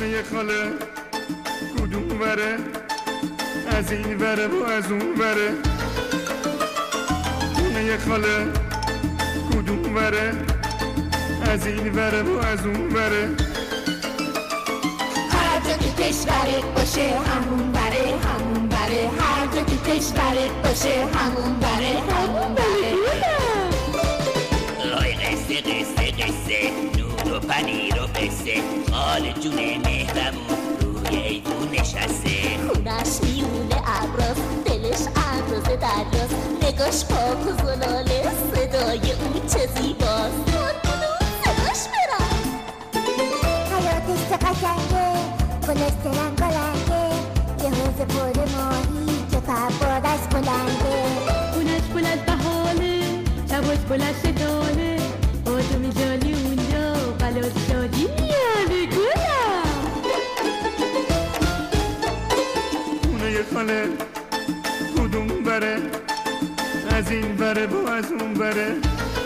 خونه خاله کدوم وره، از این وره و از اون وره. خونه خاله کدوم وره، از این وره و از اون وره. هر جا که کشورت باشه همون بره همون بره، هر جا که کشورت باشه همون بره همون بره. آی قصه قصه قصه، نور و پنیر و قصه، خال جون مهرمون روی ایوون نشسته. خونش میونه ابراز، دلش ابراز دریاست، نگاش پاک و زلاله، صدای اون چه زیباست. صداش برم حیاتش چه قشنگه، گلش چه رنگارنگه، یه حوض پر ماهی که فوارش بلنده. خونش بلند بهاله، شباش بلند ستاره، با تو میزالی اونجا بلاد شادی میاره گلم. خونه خاله کدوم بره، از این بره و از اون بره.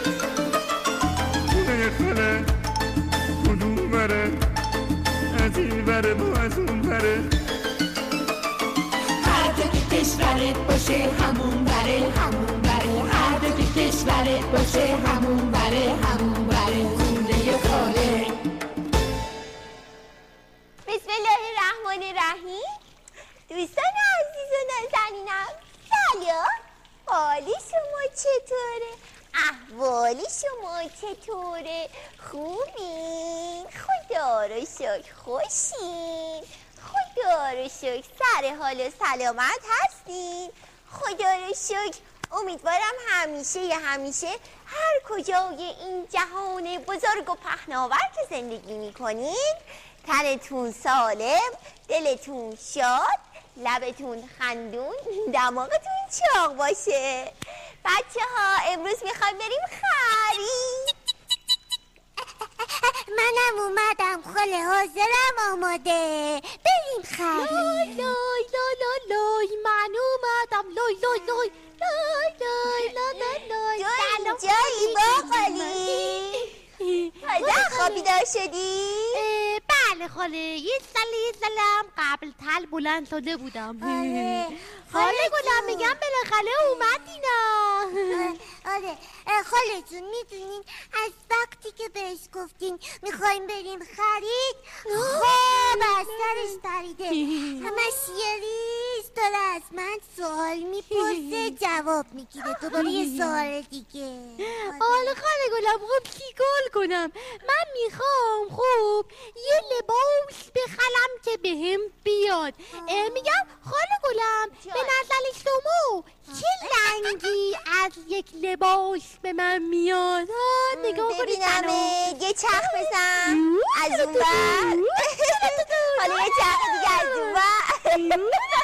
خونه خاله کدوم بره، از این بره و از اون بره. هر جا که کشورت باشه همون بره همون بره، هر جا که کشورت باشه همون بره همون بره. خونه خاله. بسم الله الرحمن الرحیم. دوستان عزیز و نازنینم سلام. حال شما چطوره؟ احوال شما چطوره؟ خوبین؟ خدا رو شکر. خوشین؟ خدا رو شکر. سر حال و سلامت هستین؟ خدا رو شکر. امیدوارم همیشه هر کجای این جهان بزرگ و پهناور که زندگی میکنین تنتون سالم، دلتون شاد، لبتون خندون، دماغتون چاق باشه. بچه ها امروز میخوایم بریم خرید. منم اومدم خاله، حاضرم آماده، بریم خرید. لای لای لای لای من اومدم، لای لای لای لای لای لای لای. تو اینجایی باقالی؟ تازه خوابیدار شدی؟ بله خاله، یه سلم قبل تل بلند شده بودم. خاله گلم میگم بالاخره اومدینا. آره خاله جون، میدونین از وقتی که بهش گفتین میخوایم بریم خرید خواب از سرش پریده. همش یه ریز داره از من سوال میپرسه، جواب میگیره، دوباره یه سوال دیگه. آره خاله گلم، خب چیکار کنم؟ من میخوام خب یه لباس بخرم که بهم بیاد. میگم خاله گلم به نظر شما چه رنگی از یک لباس به من میاد؟ نگاه کنید ببینم، یه چرخ بزن از اون بر. حالا یه چرخ دیگه از اون بر.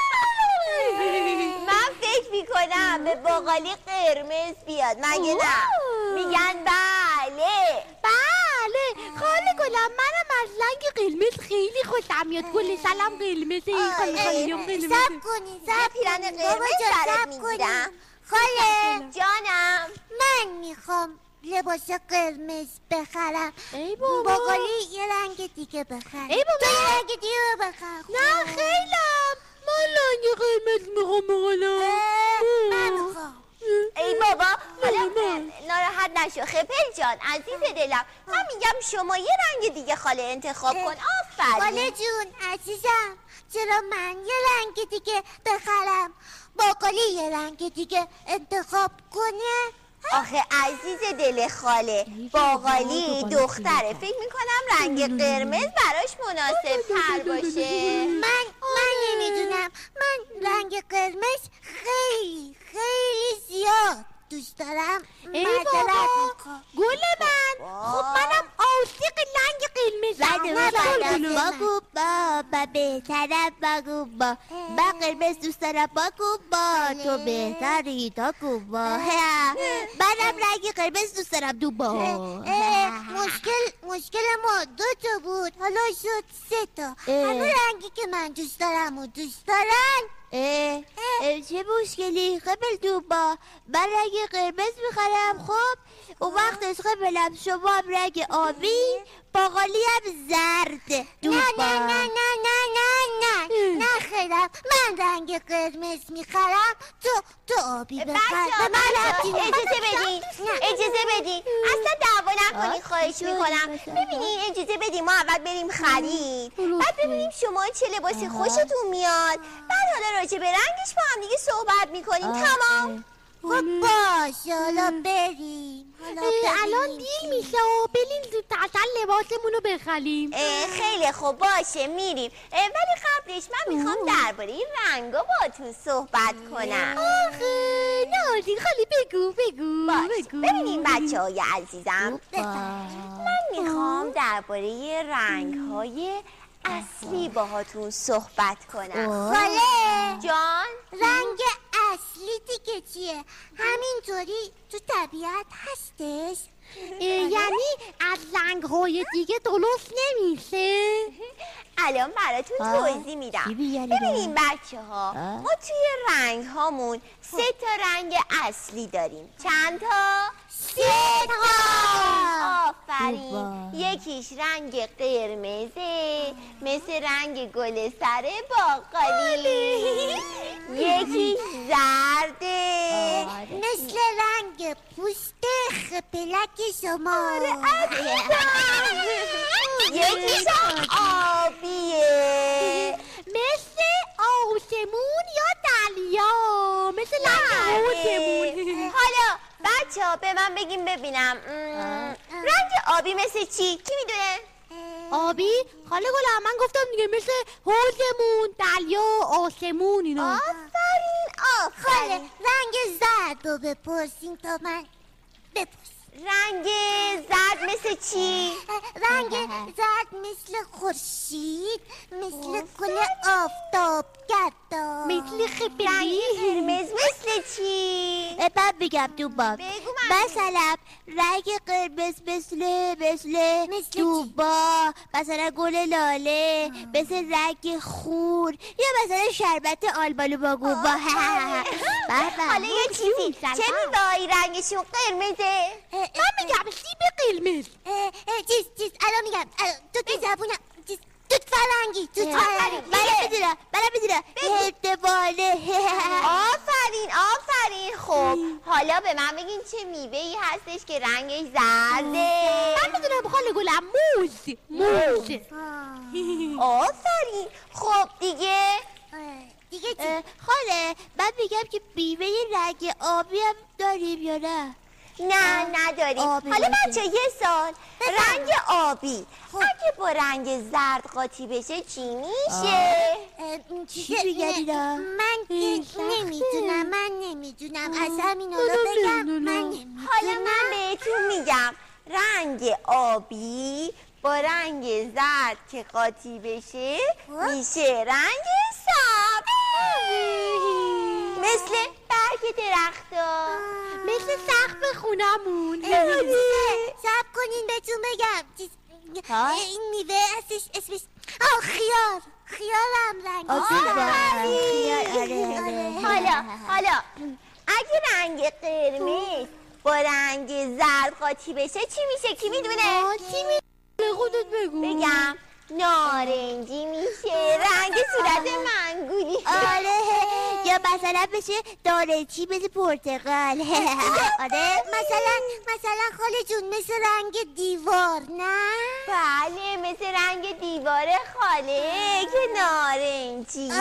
من فکر میکنم به باقالی قرمز بیاد، مگه نه؟ میگن بله. بله خاله گلم، منم از رنگ قرمز خیلی خوشم میاد. کل سلام قرمزه. خاله سب کنین پیرن قرمز سرت میگیرم. خاله جانم، من میخوام لباس قرمز بخرم. ای بابا، باقالی یه رنگ دیگه بخرم. ای بابا، تو یه رنگ دیگه بخر. نه خیلم، من رنگ قرمز میخوام. من میخوام. ای بابا، حالا ناراحت نشو خپل جان عزیز دلم. من میگم شما یه رنگ دیگه خاله انتخاب کن. آفرین خاله جون عزیزم، چرا من یه رنگ دیگه بخرم، باقالی یه رنگ دیگه انتخاب کنه؟ آخه عزیز دل خاله، باقالی دختره، فکر میکنم رنگ قرمز براش مناسب تر باشه. من نمیدونم، من رنگ قرمز خیلی زیاد دوست دارم. ای بابا گل من، خب منم عاشق رنگ قرمزم. بگو با بهترم، بگو با قرمز دوست دارم، بگو با تو بهتری، بگو با منم رنگ قرمز دوست دارم، دو با. مشکل ما 2 تا بود، حالا شد 3 تا. همه رنگی که من دوست دارم و دوست دارن چه مشکلی قبل دوبا؟ من رنگ قرمز میخرم. خب اون وقت از قبلم شما هم رنگ آبی، باقالی هم زرد. دوبا نه خیرم، من رنگ قرمز میخرم، تو آبی بخر. به من اجازه بدین اصلا دعوا نکنی، خواهش میکنم. ببینین اجازه بدین ما اول بریم خرید، بعد ببینیم شما چه لباسی خوشتون میاد، بعد حالا راجع به رنگش با هم دیگه صحبت میکنیم. تمام؟ خب باشه، حالا بریم. الان دیر میشه و بریم زودتر لباسمونو بخریم. خیلی خوب باشه میریم، ولی قبلش من میخوام درباره رنگا باهاتون صحبت کنم. آخه نازی خالی بگو. ببینین بچه‌های عزیزم، من میخوام درباره رنگ‌های اصلی باهاتون صحبت کنم. خاله جان، رنگ اصلی دیگه چیه؟ همینطوری تو طبیعت هستش؟ یعنی از رنگ‌های دیگه درست نمیشه؟ الان براتون توضیح میدم. ببینین بچه‌ها، ما توی رنگ هامون 3 تا رنگ اصلی داریم. چند تا؟ 3 تا. آفرین. یکیش رنگ قرمزه مثل رنگ گل سر باقالی، یکیش زرده مثل رنگ پوست خپلک شما. یکیش آبیه مثل آسمون یا دریا، مثل رنگ آسمون. حالا بچه ها به من بگیم ببینم، رنگ آبی مثل چی؟ کی میدونه؟ آبی؟ خاله گلم من گفتم دیگه مثل حوضمون، دریا، آسمون اینا. خاله رنگ زرد رو بپرسین تا من بپرسین. رنگ زرد مثل چی؟ رنگ زرد مثل خورشید، مثل گل آفتاب گردان، مثل خپلی. رنگ قرمز مثل چی؟ بعد بگم دوبا. بگو من. مثلا رنگ قرمز مثل دوبا، مثلا گل لاله، مثل رنگ خور، یا مثلا شربت آلبالو با گوبا. حالا یه چیزی، چه میوه‌ای رنگشون قرمزه؟ من میگم سیب قرمز. چیز الان میگم. تو که زبونم توت فرنگی. بله میدونم هدواله. آفرین. خب حالا به من بگین چه میوه‌ای هستش که رنگش زرده؟ من میدونم خاله گلم، موز. آفرین. خب دیگه خاله من میگم که بیوه رنگ آبی هم داریم یا نه؟ نه نداریم. حالا بچه یه سال، رنگ آبی اگه با رنگ زرد قاطی بشه چی میشه؟ چی بگردی؟ من نمیدونم از همین حالا بگم. حالا من بهتون میگم رنگ آبی با رنگ زرد که قاطی بشه میشه رنگ سبز، مثل برگ درختا، مثل سقف خونمون. صبر کنین بهتون بگم. این میوه اسمش خیارم رنگ. حالا اگه رنگ قرمز با رنگ زرد قاطی بشه چی میشه؟ کی میدونه؟ خودت بگو. بگم نارنجی میشه، رنگ صورت منگولی. یا مثلا بشه نارنجی مثل پرتقال. مثلا خاله جون مثل رنگ دیوار، نه؟ بله مثل رنگ دیوار خاله که نارنجیه.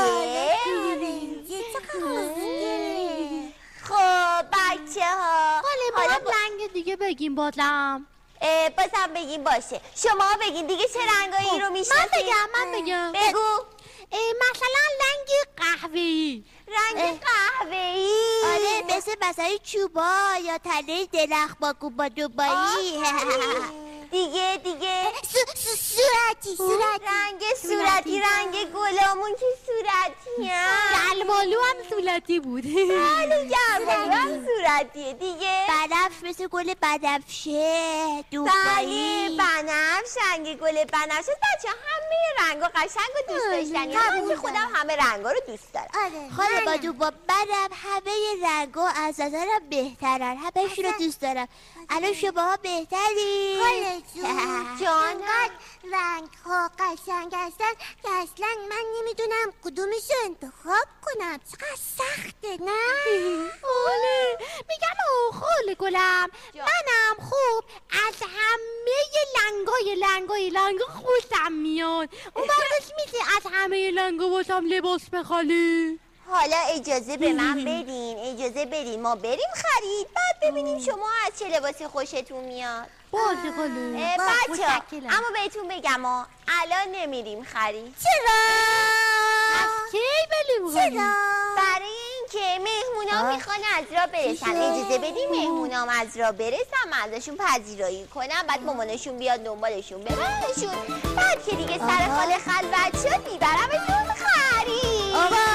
خب بچه ها، حالا رنگ دیگه بگیم بازم. بازم بگیم باشه. شما بگین دیگه چه رنگایی رو میشناسید؟ من بگم. بگو. مثلا رنگ قهوه‌ای. رنگ قهوه‌ای. مثلا چوبا یا تله درخت با گوبا دوبایی. دیگه صورتی. رنگ صورتی، رنگ گلامون که صورتی هم. گلمالو هم صورتی بود. بله گلمالو هم صورتیه. دیگه بنفش مثل گل بنفشه دوبایی. بله شنگ گل بنفشه بچه همه رنگا قشنگ و دوست داشتنی. من که خودم همه رنگا رو دوست دارم. خاله بادو با منم همه رنگا از نظرم بهترن، همه‌شون رو دوست دارم. الان شماها بهتری؟ خاله جان رنگ ها قشنگ هستن که اصلا من نمیدونم کدومش رو انتخاب کنم. چقدر سخته نه؟ آله میگم خاله گلم منم خوب از همه لنگا خوشم میاد. اون وقتش میشه از همه لنگا واسم لباس بخری؟ حالا اجازه به من بدین ما بریم خرید بعد ببینیم شما از چه لباسی خوشتون میاد. باشه خاله. بچه اما بهتون بگم الان نمیریم خرید. چرا؟ کی بریم خرید؟ برای اینکه مهمونا میخوان از را برسن. اجازه بدیم مهمونام از را برسن من ازشون پذیرایی کنم بعد مامانشون بیاد دنبالشون ببرنشون بعد که دیگه سر خاله خلوت شد میبرمتون خرید.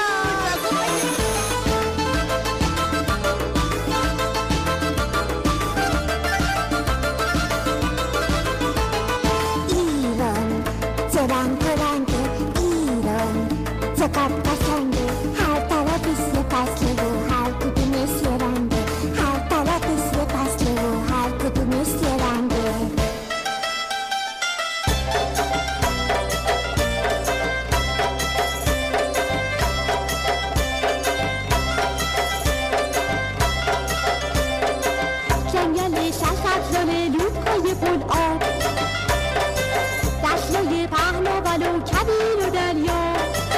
ایران چه رنگ و رنگ ایران چقدر قشنگه هر طرفش یه فصله و هر کدومش یه رنگه هر طرفش یه فصله و هر کدومش یه رنگه. جنگل شرخطلانه لوکای پل آب دشتای پهنا و کبیر و دریا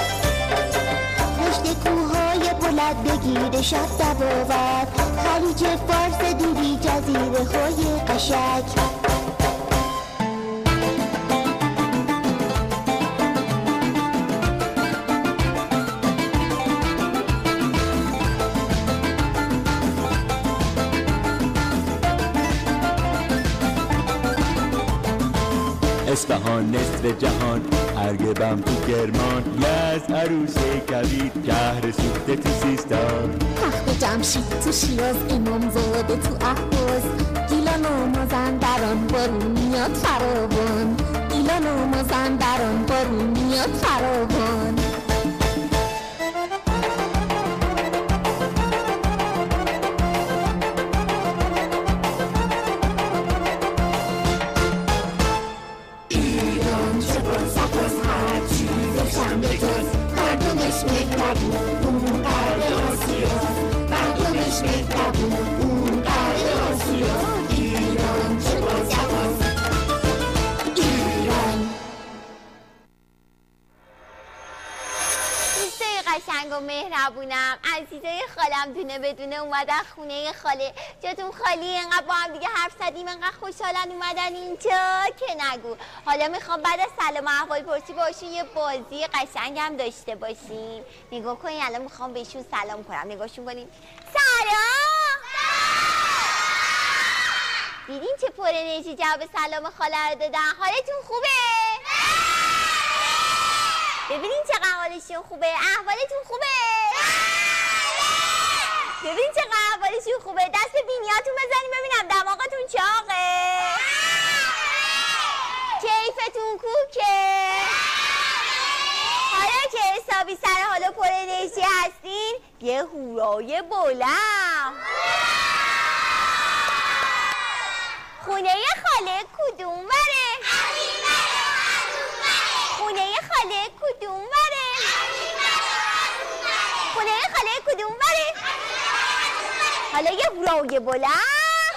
پشت کوههای بلند بگیر شاد دباور خلیج فارس دیدی جزیره های قشنگ. اصفهان نصف جهان ارگبم تو کرمان یزد عروس کبیر شهر سوخته تو سیستان تخت جمشید تو شیراز امامزاده تو اهواز گیلان و مازندران بارون میاد فراوان گیلان و مازندران بارون میاد فراوان. مردمش مهربون اون قرد آسیا مردمش مهربون اون قرد آسیا ایران چه بازرگاست ایران. دوستای قشنگ و مهربونم عزیزای خالم دونه بدونه اومدن خونه خاله. جاتون خالی اینقدر با هم دیگه حرف زدیم اینقدر خوشحالن اومدن اینجا که نگو. حالا میخوام بعد از سلام و احوال پرسی باشون یه بازی قشنگ هم داشته باشیم. نگاه کنین الان میخوام بهشون سلام کنم. نگاهشون کنین. سلام. دیدین چه پر انرژی جواب سلام خاله رو دادن؟ حالتون خوبه؟ ببینین چقدر حالشون خوبه. احوالتون خوبه؟ ببین چقدر احوالشون خوبه. دست بینیاتون بزنیم ببینم دماغتون چاقه. کیفتون کوکه. حالا که حسابی سر حالا پر انرژی هستین یه هورای بلند. خونه خاله کدوم بره؟ خونه خاله کدوم بره؟ خونه خاله کدوم بره؟ حالا یه هورای بلند.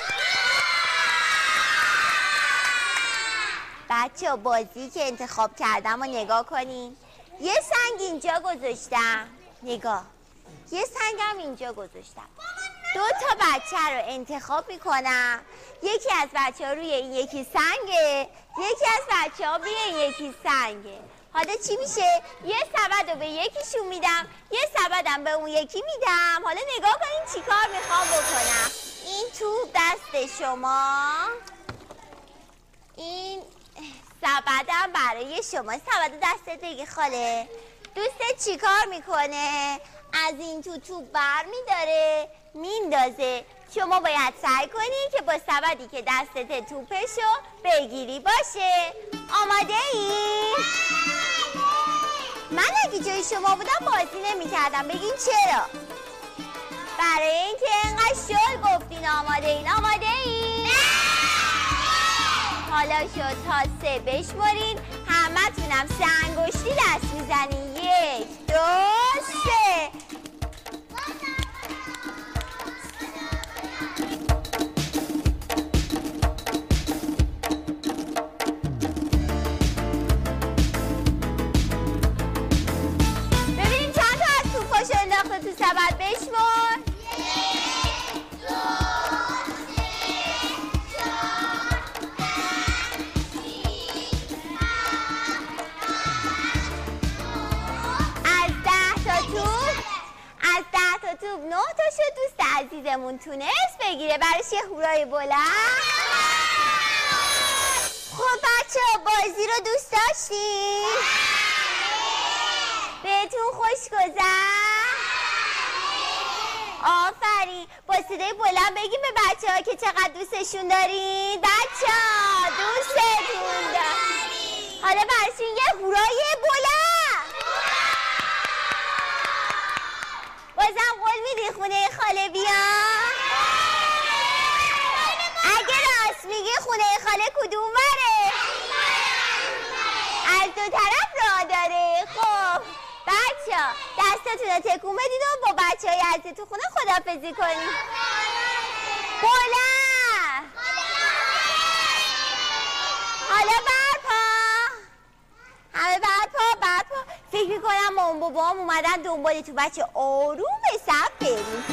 بچه بازی که انتخاب کردم و نگاه کنین. یه سنگ اینجا گذاشتم. نگاه یه سنگم اینجا گذاشتم. 2 تا بچه رو انتخاب میکنم. یکی از بچه ها روی این یکی سنگه یکی از بچه ها روی این یکی سنگه. حالا چی میشه؟ یه سبد رو به یکیشون میدم یه سبدم به اون یکی میدم. حالا نگاه کنین چی کار میخوام بکنم. این توپ دست شما این سبدم برای شما. سبد دست دیگه خاله. دوستت چی کار میکنه؟ از این توپ بر میداره میندازه. شما باید سعی کنی که با سبدی که دستت توپشو بگیری باشه. آماده ای؟ من اگه جای شما بودم بازی نمی کردم. بگین چرا؟ برای اینکه اینقدر شل گفتین آماده این. آماده ای؟ حالا شد تا 3 بشمارین. همه تونم 3 انگشتی دست میزنین. 1 2 3. ببینیم چند تا از توپاشو انداخته تو سبد. بشمار. 1 2 از 10 تا توپ 9 تاشو دوست عزیزمون تونست بگیره. براش یه هورای بلند. خب بچه‌ها بازی رو دوست داشتین؟ بهتون خوش گذشت؟ آفرین. با صدای بلند بگیم به بچه‌ها که چقدر دوستشون دارین. بچه‌ها دوستتون دارین. حالا براشون یه هورای بلند. بازم قول میدی خونه خاله بیان؟ اگه راست میگی خونه خاله کدوم بره؟ از 2 طرف راه داره. خب بچه ها دستتون رو تکون بدید و با بچه های عزیز تو خونه خداحافظی کنید. بلند. حالا برپا. همه برپا. فکر میکنم مامان بابام اومدن دنبال تو. بچه آروم به صف بریم.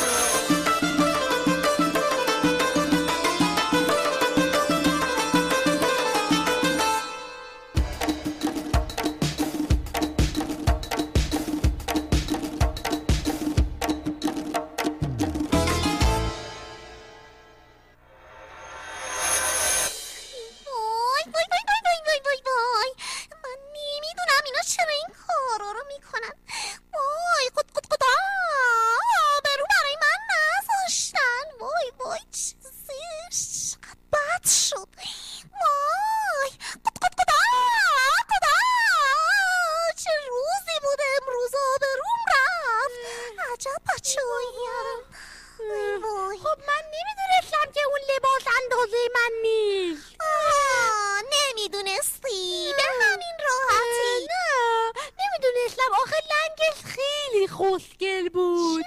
خب من نمیدونستم که اون لباس اندازه من نیست. نمیدونستی؟ به همین راحتی. نه نمیدونستم. آخه لنگش خیلی خوشگل بود.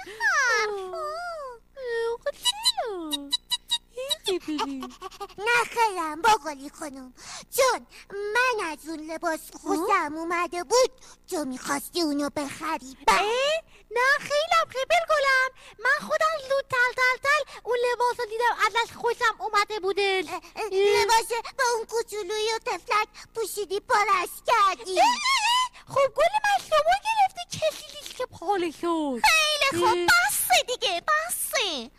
نه خیرم باقالی خانم جون، من از اون لباس خوشم اومده بود. تو میخواستی اونو بخری. نه خیلم خبر گلم. من خودم زود تل اون لباس رو دیدم ازش خوشم اومده بودش. لباس با اون کوچولوی و تفلک پوشیدی پارش کردی. خب گل من شما گرفتی کسی که پاله شد. خیلی خوب بسه دیگه بسه.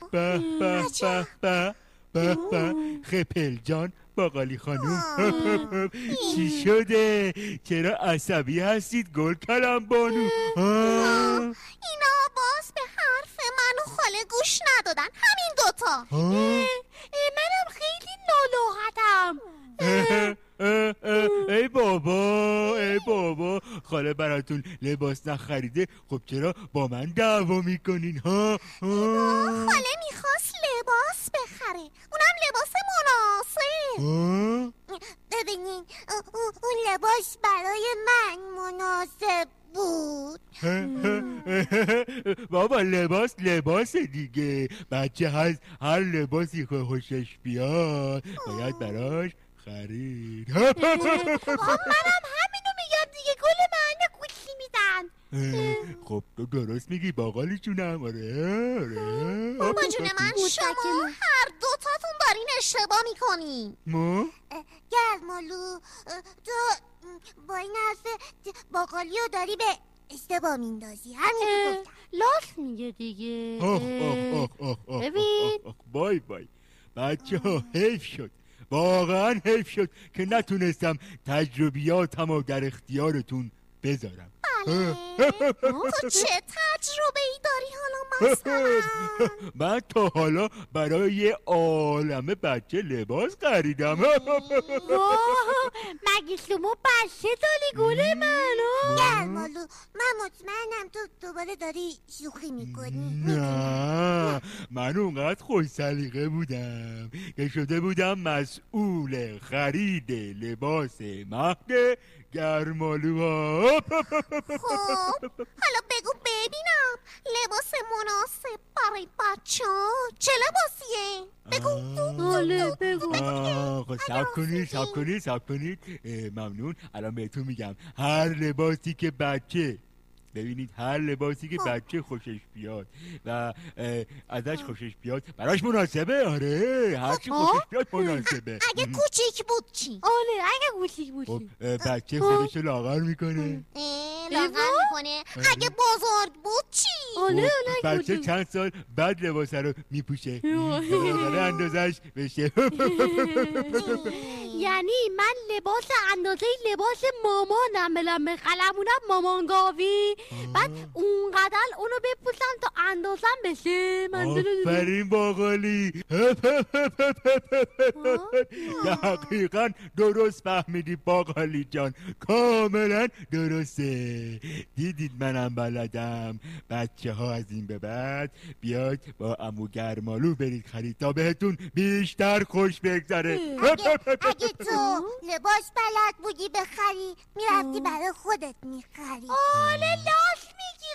به خپل جان باقالی خانوم چی شده؟ چرا عصبی هستید گل کلم بانو؟ اینا باز به حرف من و خاله گوش ندادن. همین دوتا. منم خیلی ناراحتم. ای بابا خاله براتون لباس نخریده. خب چرا با من دعوا میکنین ها؟ خاله میخواست لباس بخره، اونم لباس مناسب. ببینین اون لباس برای من مناسب بود. بابا لباس دیگه. بچه هست هر لباسی که خوشش بیاد باید براش خرید. خب منم همینو میگم دیگه. گل من گوشی میدن. خب تو درست میگی باقالی جونم. آره بابا جون من شما هر دوتاتون دارین اشتباه میکنین. ما؟ گرمالو تو با این حرف باقالیو داری به اشتباه میندازی. همین گفتم. لاس میگه دیگه. ببین بای بچه ها حیف شد. واقعا حیف شد که نتونستم تجربیاتم رو در اختیارتون بذارم. باحاله. تو چه تجربه‌ای داری حالا مثلا؟ من تا حالا برای یه عالمه بچه لباس خریدم. مگه شما بچه داری گل منو؟ گرمالو من مطمئنم تو دوباره داری شوخی میکنی. نه من اونقدر خوش سلیقه بودم که شده بودم مسئول خرید لباس مهد گرمالوها. خب حالا بگو ببینم لباس مناسب برای بچه ها چه لباسیه؟ بگو. بگو. خب سب کنید. ممنون. الان بهتون میگم. هر لباسی که بچه خوشش بیاد و ازش خوشش بیاد براش مناسبه. آره هر چی خوشش بیاد مناسبه. اگه کوچیک بود چی؟ آره اگه کوچیک بود خب بچه خودشو لاغر میکنه. لاغر میکنه. اگه بزرگ بود چی؟ بچه چند سال بعد لباسه رو میپوشه بالاخره اندازش بشه. یعنی من لباس اندازه لباس مامانم بلم بخلمونم مامانگاوی، بعد اونقدر اونو بپوشم تا اندازم بشه. آفرین باقالی. دقیقا درست فهمیدی باقالی جان، کاملا درسته. دیدید منم بلدم. بچه ها از این به بعد بیاید با عمو گرمالو برید خرید تا بهتون بیشتر خوش بگذره. اگه تو لباس بلد بودی بخری میرفتی برای خودت میخری. آله لاس میگی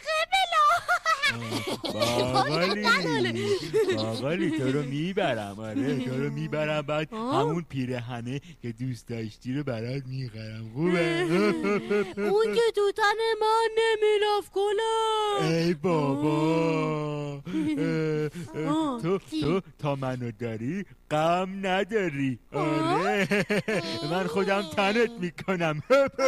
باقالی تو رو میبرم. آره تو رو میبرم، بعد همون پیرهنه که دوست داشتی رو برات میخرم. خوبه؟ اون که تو تن من نمیرفت گلم. ای بابا تو تا منو داری غم نداری. آره من خودم تنت میکنم.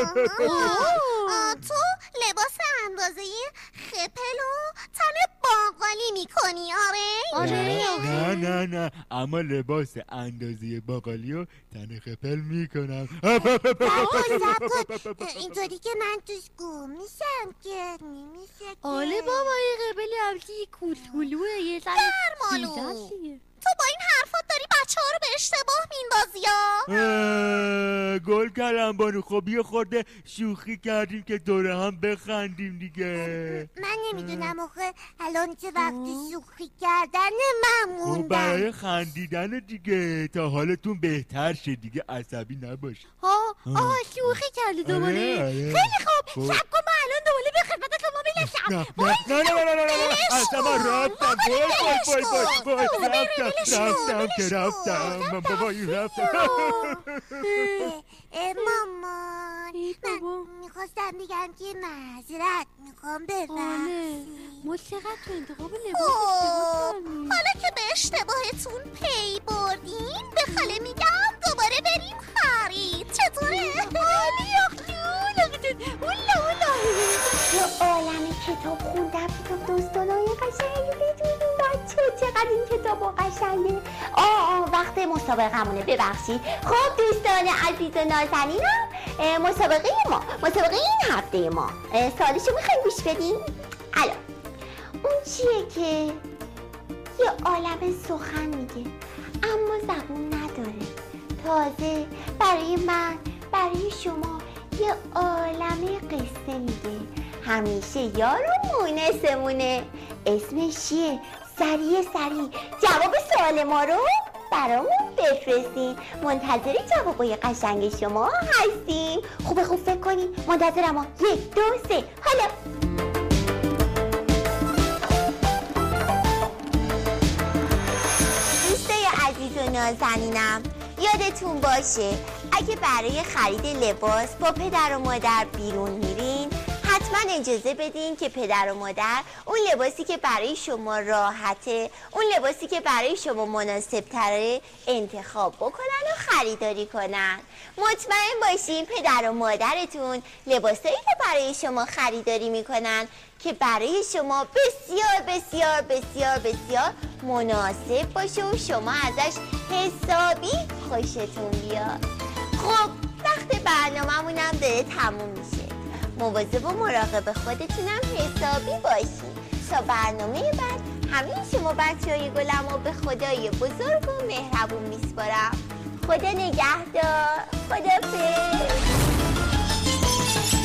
تو لباس اندازه خپل و تن باقالی میکنی؟ آره نه اما لباس اندازه باقالی و تن خپل میکنم. اینطوری که من توش گم میشم گرمی میشه. آله بابا این خپل همچی کوتولوه یه سر گرمالو تو با این حرفات داری بچه ها رو به اشتباه میندازی یا؟ گل کلم بانو خب یه خورده شوخی کردیم که دوره هم بخندیم دیگه. من نمیدونم آخه الان چه وقتی شوخی کردن من موندم. برای خندیدن دیگه تا حالتون بهتر شه دیگه، عصبی نباش. شوخی کردی دوباره. خیلی خوب شب کن من الان دوباره به خدمت شما میرسم. نه اصلا من رفتم. رفتم مامان من میخواستم بگم که معذرت میخوام ببخشی. ما چقدر تو انتخاب لباس حالا که به اشتباهتون پی بردیم به خاله میگم دوباره بریم خرید. چطوره؟ عالی اولا تو عالم کتاب خوندم، کتاب دوستانای قشنگی بدونی بچه چقدر این کتاب قشنگه. وقت مسابقه‌مونه ببخشید. خب دوستان عزیز و نازنینم، مسابقه این هفته ما سوالشو میخوایم گوش بدیم؟ الان اون چیه که یه عالم سخن میگه اما زبون نداره، تازه برای من برای شما یه عالم قصه میگه، همیشه یار و مونسمونه. اسمش چیه؟ سریع جواب سوال ما رو برامون بفرستین. منتظر جوابای قشنگ شما هستیم. خوب فکر کنین. منتظرم ها. 1 2 3 حالا دوستای عزیز و نازنینم، یادتون باشه اگه برای خرید لباس با پدر و مادر بیرون میرین حتما اجازه بدین که پدر و مادر اون لباسی که برای شما راحته، اون لباسی که برای شما مناسب تره انتخاب بکنن و خریداری کنن. مطمئن باشین پدر و مادرتون لباسایی که برای شما خریداری میکنن که برای شما بسیار بسیار بسیار بسیار مناسب باشه و شما ازش حسابی خوشتون بیاد. خب وقت برنامه‌مونم داره تموم میشه. مواظب و مراقب خودتونم حسابی باشین. تا برنامه بعد همه شما بچه‌های گلمو به خدای بزرگ و مهربون میسپارم. خدا نگهدار. خداحافظ.